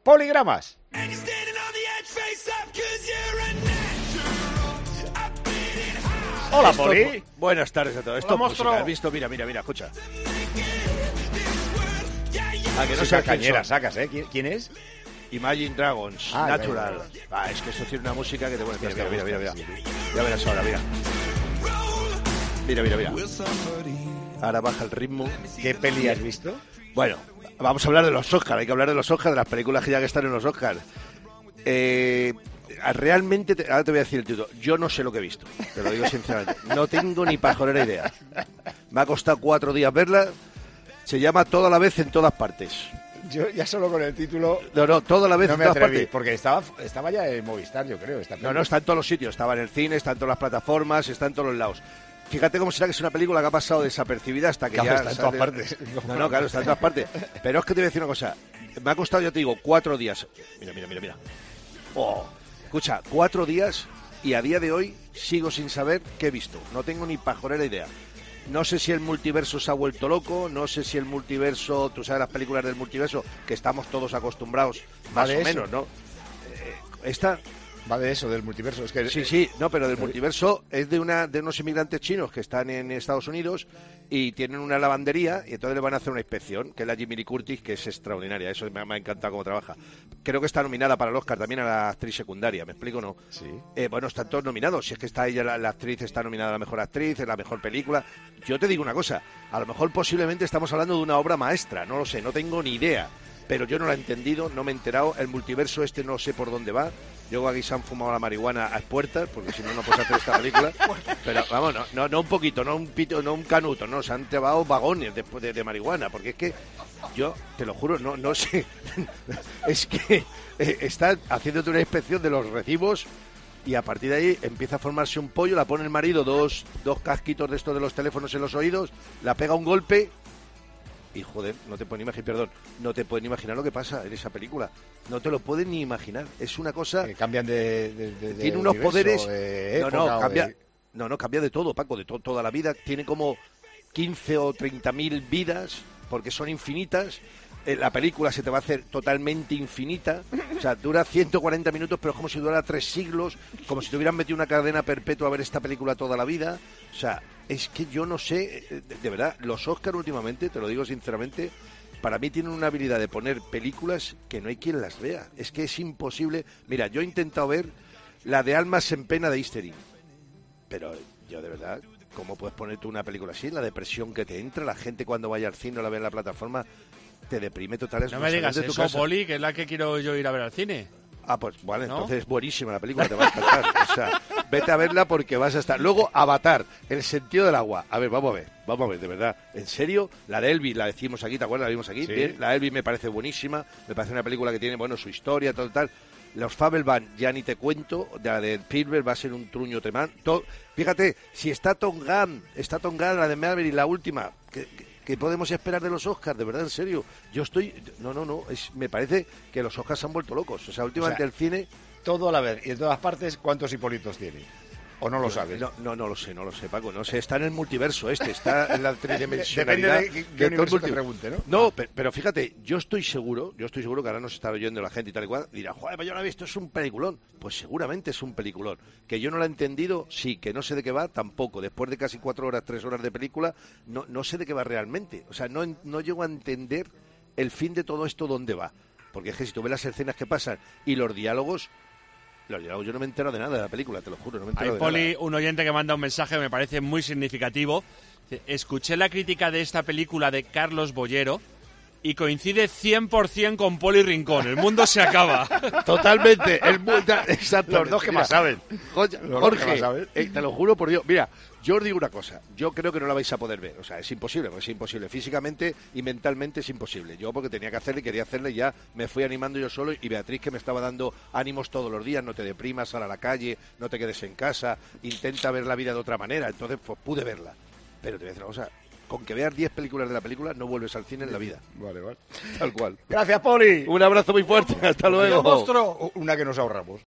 Poligramas. Hola, Poli. Buenas tardes a todos. Esto es música. ¿Has visto? Mira, escucha. Que no sea cañera sacas, ¿eh? ¿Quién es? Imagine Dragons, Natural. Es que eso tiene una música que te pone... Mira. Ya verás ahora, mira. Mira. Ahora baja el ritmo. ¿Qué peli has visto? Bueno, vamos a hablar de los Oscars. Hay que hablar de los Oscars, de las películas que ya que están en los Oscars. Realmente, ahora te voy a decir el título. Yo no sé lo que he visto, te lo digo sinceramente. No tengo ni pajolera idea. Me ha costado 4 días verla. Se llama Toda la vez en todas partes. Yo ya solo con el título... No, Toda la vez no en me todas atreví, partes. porque estaba ya en Movistar, yo creo. No, está en todos los sitios. Estaba en el cine, está en todas las plataformas, está en todos los lados. Fíjate cómo será que es una película que ha pasado desapercibida hasta que claro, ya... está en todas partes. No, claro, está en todas partes. Pero es que te voy a decir una cosa. Me ha costado, yo te digo, 4 días. Mira. Escucha, 4 días y a día de hoy sigo sin saber qué he visto. No tengo ni pajolera idea. No sé si el multiverso se ha vuelto loco, no sé si el multiverso, tú sabes las películas del multiverso, que estamos todos acostumbrados, más o menos, ¿no? Esta... Va de eso, del multiverso. Es que... Sí, no, pero del multiverso es de unos inmigrantes chinos que están en Estados Unidos y tienen una lavandería y entonces le van a hacer una inspección, que es la Jamie Lee Curtis, que es extraordinaria. Eso me ha encantado cómo trabaja. Creo que está nominada para el Oscar también a la actriz secundaria, ¿me explico o no? Sí. Bueno, están todos nominados. Si es que está ella, la actriz está nominada a la mejor actriz, en la mejor película. Yo te digo una cosa, a lo mejor posiblemente estamos hablando de una obra maestra, no lo sé, no tengo ni idea. Pero yo no lo he entendido, no me he enterado. El multiverso no sé por dónde va. Yo aquí se han fumado la marihuana a puertas, porque si no, no puedes hacer esta película. Pero vamos, no un poquito, no un pito, no un canuto, no, se han llevado vagones de marihuana, porque es que yo, te lo juro, no sé. Es que están haciéndote una inspección de los recibos y a partir de ahí empieza a formarse un pollo, la pone el marido dos casquitos de estos de los teléfonos en los oídos, la pega un golpe. Y joder, no te pueden imaginar lo que pasa en esa película. No te lo pueden ni imaginar. Es una cosa... Que cambian de tiene unos poderes... cambia... Cambia de todo, Paco, de toda la vida. Tiene como 15 o 30.000 vidas, porque son infinitas. La película se te va a hacer totalmente infinita. O sea, dura 140 minutos, pero es como si durara 3 siglos, como si te hubieran metido una cadena perpetua a ver esta película toda la vida. O sea, es que yo no sé, de verdad, los Oscar últimamente, te lo digo sinceramente, para mí tienen una habilidad de poner películas que no hay quien las vea. Es que es imposible. Mira, yo he intentado ver la de Almas en Pena de Eastering, pero yo de verdad... ¿Cómo puedes poner tú una película así? La depresión que te entra, la gente cuando vaya al cine o la ve en la plataforma, te deprime total. No me digas de tu eso, casa. Poli, que es la que quiero yo ir a ver al cine. Pues vale, ¿no? Entonces es buenísima la película, te va a encantar. O sea, vete a verla porque vas a estar... Luego, Avatar, El sentido del agua. A ver, vamos a ver, de verdad. En serio, la de Elvis, la decimos aquí, ¿te acuerdas? La vimos aquí. Sí. Bien, la de Elvis me parece buenísima, me parece una película que tiene, su historia, tal. Los Fabelman, ya ni te cuento, la de Spielberg va a ser un truño temán. Fíjate, si está Top Gun, la de Maverick, la última, ¿qué podemos esperar de los Oscars? De verdad, en serio. Yo estoy... No, me parece que los Oscars se han vuelto locos. O sea, últimamente el cine... Todo a la vez, y en todas partes, ¿cuántos Hipolitos tiene? ¿O no lo sabes? No lo sé, Paco. No sé, está en el multiverso está en la tridimensionalidad. Depende de qué universo te pregunte, ¿no? No, pero fíjate, yo estoy seguro que ahora nos está oyendo la gente y tal y cual, dirá, joder, pero yo lo he visto, es un peliculón. Pues seguramente es un peliculón. Que yo no lo he entendido, sí, que no sé de qué va, tampoco. Después de casi 4 horas, 3 horas de película, no sé de qué va realmente. O sea, no llego a entender el fin de todo esto, dónde va. Porque es que si tú ves las escenas que pasan y los diálogos, yo no me entero de nada de la película, te lo juro, no me entero Hay de Poli, nada. un oyente que manda un mensaje que me parece muy significativo. Escuché la crítica de esta película de Carlos Bollero y coincide 100% con Poli Rincón. El mundo se acaba. Totalmente, exacto. Los dos que más saben. Jorge, te lo juro por Dios. Mira, yo os digo una cosa, yo creo que no la vais a poder ver, o sea, es imposible, físicamente y mentalmente es imposible. Yo porque tenía que hacerle, quería hacerle, ya me fui animando yo solo y Beatriz que me estaba dando ánimos todos los días, no te deprimas, sal a la calle, no te quedes en casa, intenta ver la vida de otra manera, entonces pues pude verla. Pero te voy a decir una cosa, con que veas 10 películas de la película no vuelves al cine en la vida. Vale. Tal cual. Gracias, Poli. Un abrazo muy fuerte, hasta luego. Monstruo, una que nos ahorramos.